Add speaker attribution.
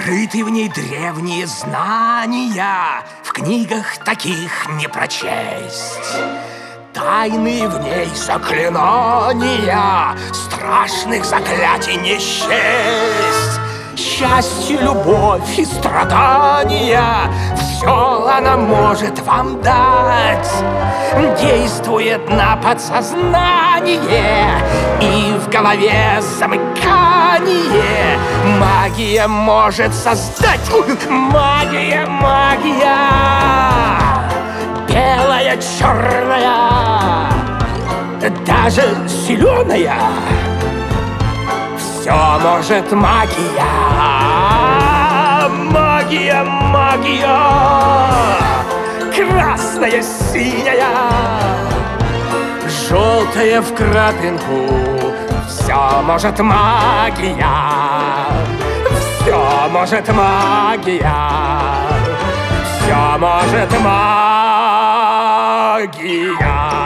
Speaker 1: Скрыты в ней древние знания, в книгах таких не прочесть. Тайны в ней заклинания, страшных заклятий не счесть. Счастье, любовь и страдания, все она может вам дать. Действует на подсознание и в голове замыкание. Магия может создать. Магия, магия, белая, черная, даже зеленая. Все может магия. Магия, магия, красная, синяя, желтая в крапинку. Все может магия. Все может магия. Все может магия.